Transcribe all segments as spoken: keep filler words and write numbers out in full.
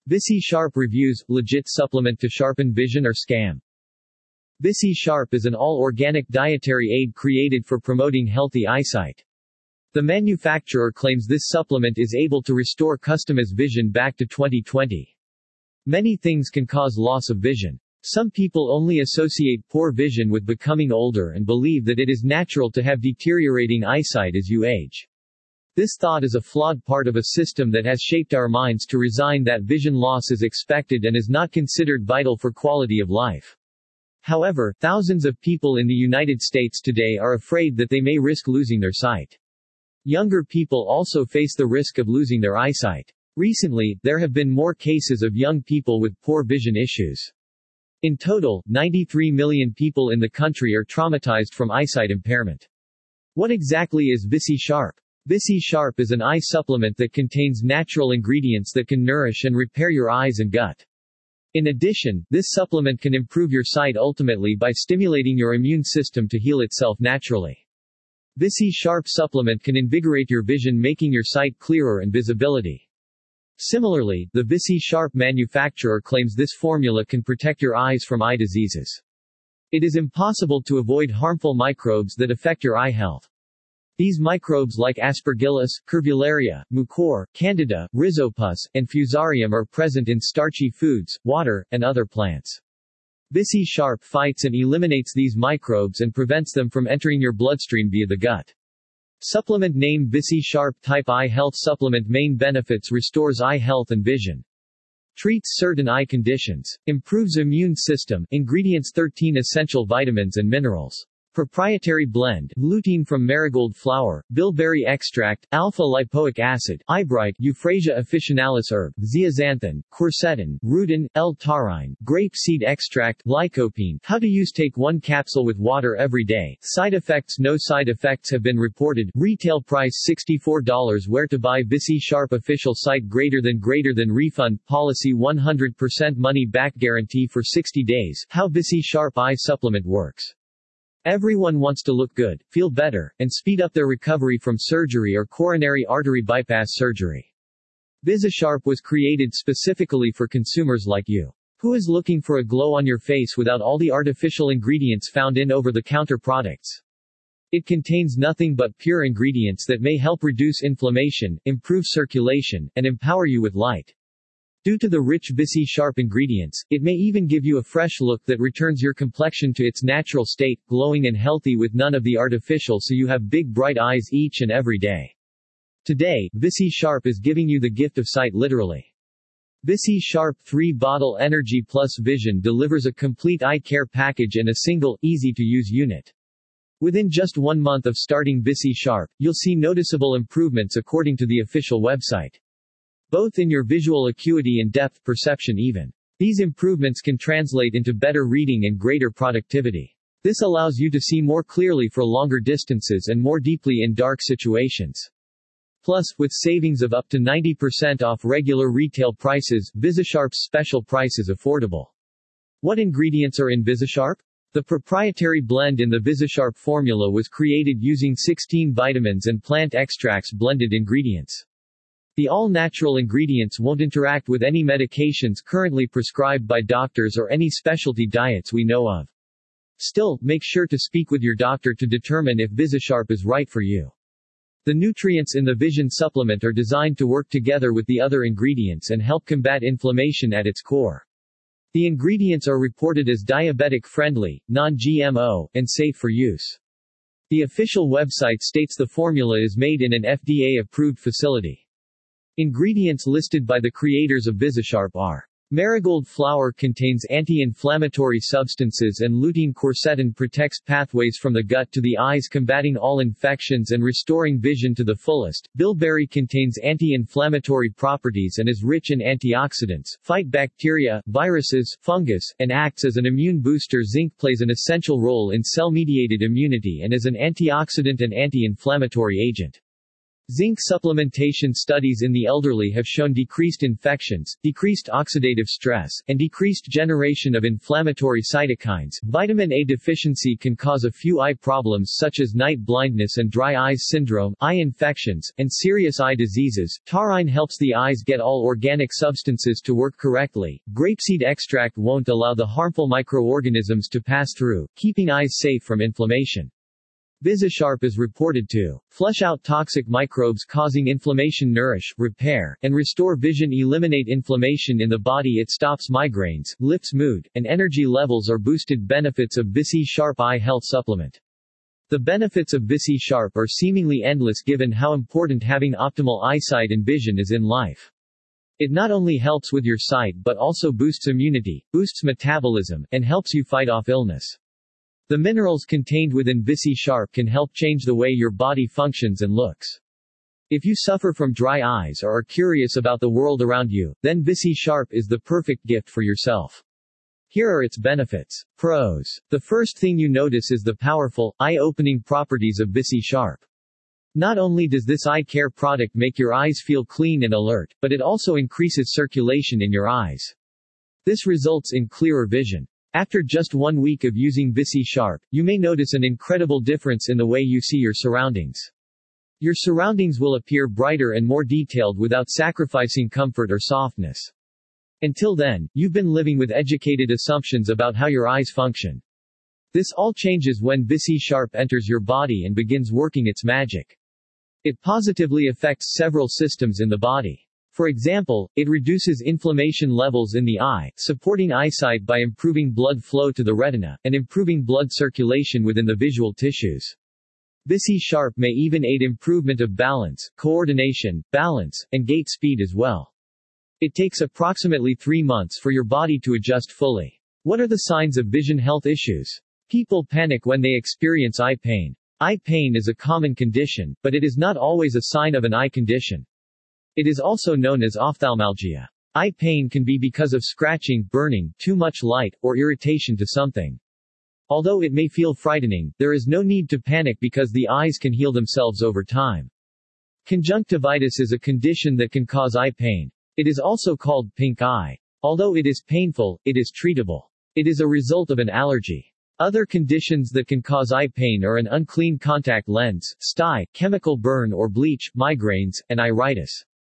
Visi Sharp reviews, legit supplement to sharpen vision or scam? Visi Sharp is an all-organic dietary aid created for promoting healthy eyesight. The manufacturer claims this supplement is able to restore customers' vision back to twenty twenty. Many things can cause loss of vision. Some people only associate poor vision with becoming older and believe that it is natural to have deteriorating eyesight as you age. This thought is a flawed part of a system that has shaped our minds to resign that vision loss is expected and is not considered vital for quality of life. However, thousands of people in the United States today are afraid that they may risk losing their sight. Younger people also face the risk of losing their eyesight. Recently, there have been more cases of young people with poor vision issues. In total, ninety-three million people in the country are traumatized from eyesight impairment. What exactly is Visi Sharp? Visi Sharp is an eye supplement that contains natural ingredients that can nourish and repair your eyes and gut. In addition, this supplement can improve your sight ultimately by stimulating your immune system to heal itself naturally. Visi Sharp supplement can invigorate your vision, making your sight clearer and visibility. Similarly, the Visi Sharp manufacturer claims this formula can protect your eyes from eye diseases. It is impossible to avoid harmful microbes that affect your eye health. These microbes like Aspergillus, Curvularia, Mucor, Candida, Rhizopus, and Fusarium are present in starchy foods, water, and other plants. Visi Sharp fights and eliminates these microbes and prevents them from entering your bloodstream via the gut. Supplement name Visi Sharp Type Eye Health Supplement. Main benefits: restores eye health and vision. Treats certain eye conditions. Improves immune system. Ingredients: thirteen essential vitamins and minerals. Proprietary blend: lutein from marigold flower, bilberry extract, alpha-lipoic acid, eyebright, Euphrasia officinalis herb, zeaxanthin, quercetin, rutin, L-taurine, grape seed extract, lycopene. How to use: take one capsule with water every day. Side effects: no side effects have been reported. Retail price sixty-four dollars. Where to buy? Visi Sharp official site. Greater than greater than refund policy. one hundred percent money back guarantee for sixty days. How Visi Sharp eye supplement works. Everyone wants to look good, feel better, and speed up their recovery from surgery or coronary artery bypass surgery. Visi Sharp was created specifically for consumers like you, who is looking for a glow on your face without all the artificial ingredients found in over-the-counter products. It contains nothing but pure ingredients that may help reduce inflammation, improve circulation, and empower you with light. Due to the rich Visi Sharp ingredients, it may even give you a fresh look that returns your complexion to its natural state, glowing and healthy with none of the artificial, so you have big bright eyes each and every day. Today, Visi Sharp is giving you the gift of sight literally. Visi Sharp three bottle Energy Plus Vision delivers a complete eye care package in a single, easy-to-use unit. Within just one month of starting Visi Sharp, you'll see noticeable improvements according to the official website. Both in your visual acuity and depth perception even. These improvements can translate into better reading and greater productivity. This allows you to see more clearly for longer distances and more deeply in dark situations. Plus, with savings of up to ninety percent off regular retail prices, Visi Sharp's special price is affordable. What ingredients are in Visi Sharp? The proprietary blend in the Visi Sharp formula was created using sixteen vitamins and plant extracts blended ingredients. The all-natural ingredients won't interact with any medications currently prescribed by doctors or any specialty diets we know of. Still, make sure to speak with your doctor to determine if Visi Sharp is right for you. The nutrients in the Vision supplement are designed to work together with the other ingredients and help combat inflammation at its core. The ingredients are reported as diabetic-friendly, non-G M O, and safe for use. The official website states the formula is made in an F D A-approved facility. Ingredients listed by the creators of Visi Sharp are: marigold flower contains anti-inflammatory substances and lutein. Quercetin protects pathways from the gut to the eyes, combating all infections and restoring vision to the fullest. Bilberry contains anti-inflammatory properties and is rich in antioxidants, fight bacteria, viruses, fungus, and acts as an immune booster. Zinc plays an essential role in cell-mediated immunity and is an antioxidant and anti-inflammatory agent. Zinc supplementation studies in the elderly have shown decreased infections, decreased oxidative stress, and decreased generation of inflammatory cytokines. Vitamin A deficiency can cause a few eye problems such as night blindness and dry eyes syndrome, eye infections, and serious eye diseases. Taurine helps the eyes get all organic substances to work correctly. Grapeseed extract won't allow the harmful microorganisms to pass through, keeping eyes safe from inflammation. VisiSharp is reported to flush out toxic microbes causing inflammation, nourish, repair, and restore vision, eliminate inflammation in the body. It stops migraines, lifts mood, and energy levels are boosted. Benefits of VisiSharp Eye Health Supplement. The benefits of VisiSharp are seemingly endless given how important having optimal eyesight and vision is in life. It not only helps with your sight but also boosts immunity, boosts metabolism, and helps you fight off illness. The minerals contained within VisiSharp can help change the way your body functions and looks. If you suffer from dry eyes or are curious about the world around you, then VisiSharp is the perfect gift for yourself. Here are its benefits. Pros. The first thing you notice is the powerful, eye-opening properties of VisiSharp. Not only does this eye care product make your eyes feel clean and alert, but it also increases circulation in your eyes. This results in clearer vision. After just one week of using VisiSharp, you may notice an incredible difference in the way you see your surroundings. Your surroundings will appear brighter and more detailed without sacrificing comfort or softness. Until then, you've been living with educated assumptions about how your eyes function. This all changes when VisiSharp enters your body and begins working its magic. It positively affects several systems in the body. For example, it reduces inflammation levels in the eye, supporting eyesight by improving blood flow to the retina, and improving blood circulation within the visual tissues. VisiSharp may even aid improvement of balance, coordination, balance, and gait speed as well. It takes approximately three months for your body to adjust fully. What are the signs of vision health issues? People panic when they experience eye pain. Eye pain is a common condition, but it is not always a sign of an eye condition. It is also known as ophthalmalgia. Eye pain can be because of scratching, burning, too much light, or irritation to something. Although it may feel frightening, there is no need to panic because the eyes can heal themselves over time. Conjunctivitis is a condition that can cause eye pain. It is also called pink eye. Although it is painful, it is treatable. It is a result of an allergy. Other conditions that can cause eye pain are an unclean contact lens, sty, chemical burn or bleach, migraines, and iritis.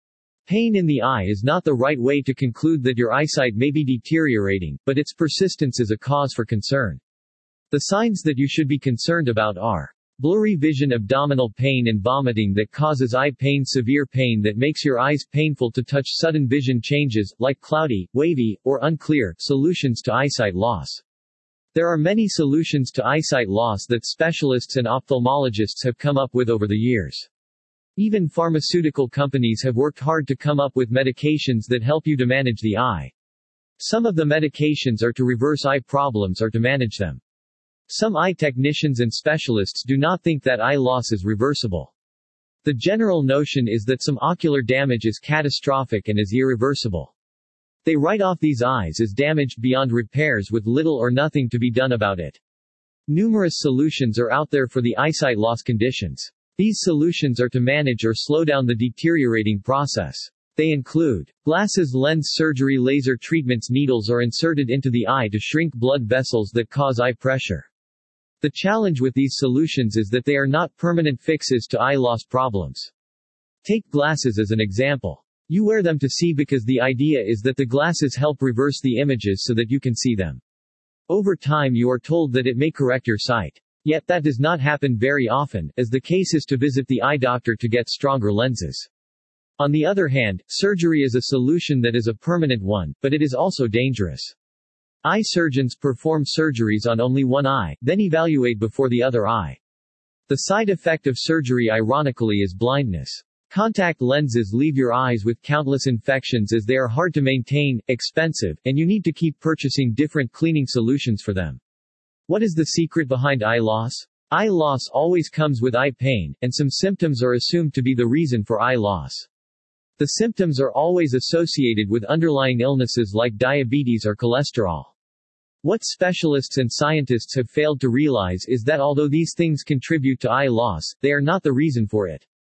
Pain in the eye is not the right way to conclude that your eyesight may be deteriorating, but its persistence is a cause for concern. The signs that you should be concerned about are blurry vision, abdominal pain and vomiting that causes eye pain, severe pain that makes your eyes painful to touch, sudden vision changes, like cloudy, wavy, or unclear, solutions to eyesight loss. There are many solutions to eyesight loss that specialists and ophthalmologists have come up with over the years. Even pharmaceutical companies have worked hard to come up with medications that help you to manage the eye. Some of the medications are to reverse eye problems or to manage them. Some eye technicians and specialists do not think that eye loss is reversible. The general notion is that some ocular damage is catastrophic and is irreversible. They write off these eyes as damaged beyond repairs with little or nothing to be done about it. Numerous solutions are out there for the eyesight loss conditions. These solutions are to manage or slow down the deteriorating process. They include glasses, lens surgery, laser treatments. Needles are inserted into the eye to shrink blood vessels that cause eye pressure. The challenge with these solutions is that they are not permanent fixes to eye loss problems. Take glasses as an example. You wear them to see because the idea is that the glasses help reverse the images so that you can see them. Over time you are told that it may correct your sight. Yet that does not happen very often, as the case is to visit the eye doctor to get stronger lenses. On the other hand, surgery is a solution that is a permanent one, but it is also dangerous. Eye surgeons perform surgeries on only one eye, then evaluate before the other eye. The side effect of surgery ironically is blindness. Contact lenses leave your eyes with countless infections as they are hard to maintain, expensive, and you need to keep purchasing different cleaning solutions for them. What is the secret behind eye loss? Eye loss always comes with eye pain, and some symptoms are assumed to be the reason for eye loss. The symptoms are always associated with underlying illnesses like diabetes or cholesterol. What specialists and scientists have failed to realize is that although these things contribute to eye loss, they are not the reason for it.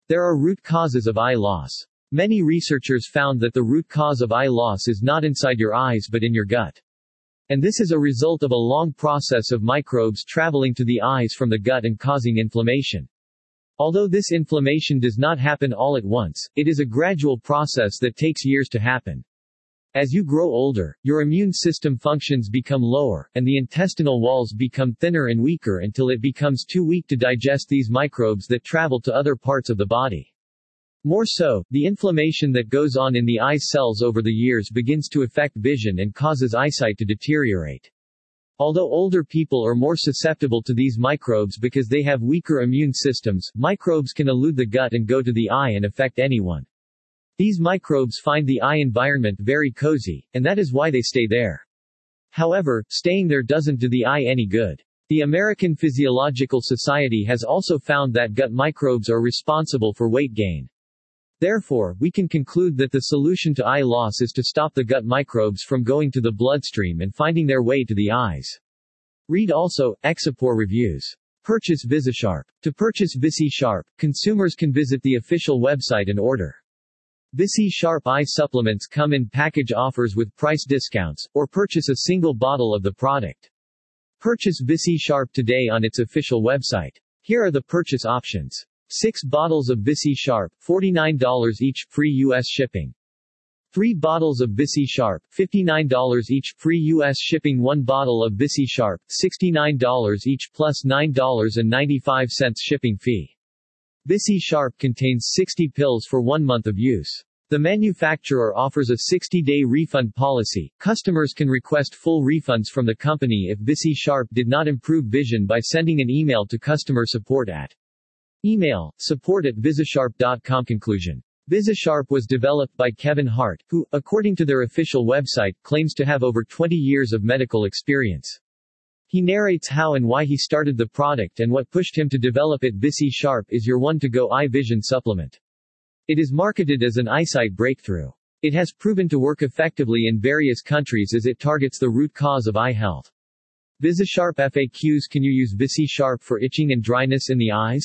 There are root causes of eye loss. Many researchers found that the root cause of eye loss is not inside your eyes but in your gut. And this is a result of a long process of microbes traveling to the eyes from the gut and causing inflammation. Although this inflammation does not happen all at once, it is a gradual process that takes years to happen. As you grow older, your immune system functions become lower, and the intestinal walls become thinner and weaker until it becomes too weak to digest these microbes that travel to other parts of the body. More so, the inflammation that goes on in the eye cells over the years begins to affect vision and causes eyesight to deteriorate. Although older people are more susceptible to these microbes because they have weaker immune systems, microbes can elude the gut and go to the eye and affect anyone. These microbes find the eye environment very cozy, and that is why they stay there. However, staying there doesn't do the eye any good. The American Physiological Society has also found that gut microbes are responsible for weight gain. Therefore, we can conclude that the solution to eye loss is to stop the gut microbes from going to the bloodstream and finding their way to the eyes. Read also, Exipore reviews. Purchase VisiSharp. To purchase VisiSharp, consumers can visit the official website and order. VisiSharp eye supplements come in package offers with price discounts, or purchase a single bottle of the product. Purchase VisiSharp today on its official website. Here are the purchase options. six bottles of VisiSharp, forty-nine dollars each, free U S shipping. three bottles of VisiSharp, fifty-nine dollars each, free U S shipping. one bottle of VisiSharp, sixty-nine dollars each plus nine dollars and ninety-five cents shipping fee. VisiSharp contains sixty pills for one month of use. The manufacturer offers a sixty-day refund policy. Customers can request full refunds from the company if VisiSharp did not improve vision by sending an email to customer support at Email, support at visisharp dot com. Conclusion. VisiSharp was developed by Kevin Hart, who, according to their official website, claims to have over twenty years of medical experience. He narrates how and why he started the product and what pushed him to develop it. VisiSharp is your one-to-go eye vision supplement. It is marketed as an eyesight breakthrough. It has proven to work effectively in various countries as it targets the root cause of eye health. VisiSharp F A Qs. Can you use VisiSharp for itching and dryness in the eyes?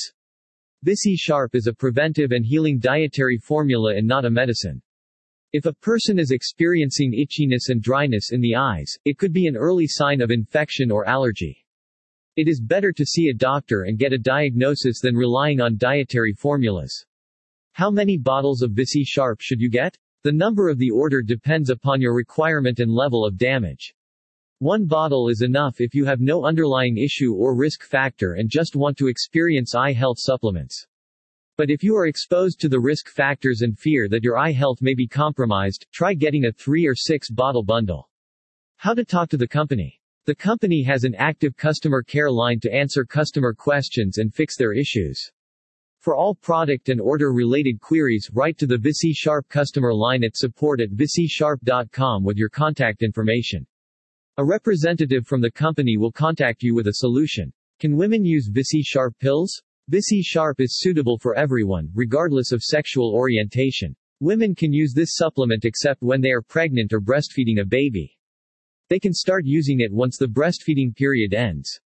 VisiSharp is a preventive and healing dietary formula and not a medicine. If a person is experiencing itchiness and dryness in the eyes, it could be an early sign of infection or allergy. It is better to see a doctor and get a diagnosis than relying on dietary formulas. How many bottles of VisiSharp should you get? The number of the order depends upon your requirement and level of damage. One bottle is enough if you have no underlying issue or risk factor and just want to experience eye health supplements. But if you are exposed to the risk factors and fear that your eye health may be compromised, try getting a three or six bottle bundle. How to talk to the company. The company has an active customer care line to answer customer questions and fix their issues. For all product and order related queries, write to the VisiSharp customer line at support at visisharp dot com with your contact information. A representative from the company will contact you with a solution. Can women use VisiSharp pills? VisiSharp is suitable for everyone, regardless of sexual orientation. Women can use this supplement except when they are pregnant or breastfeeding a baby. They can start using it once the breastfeeding period ends.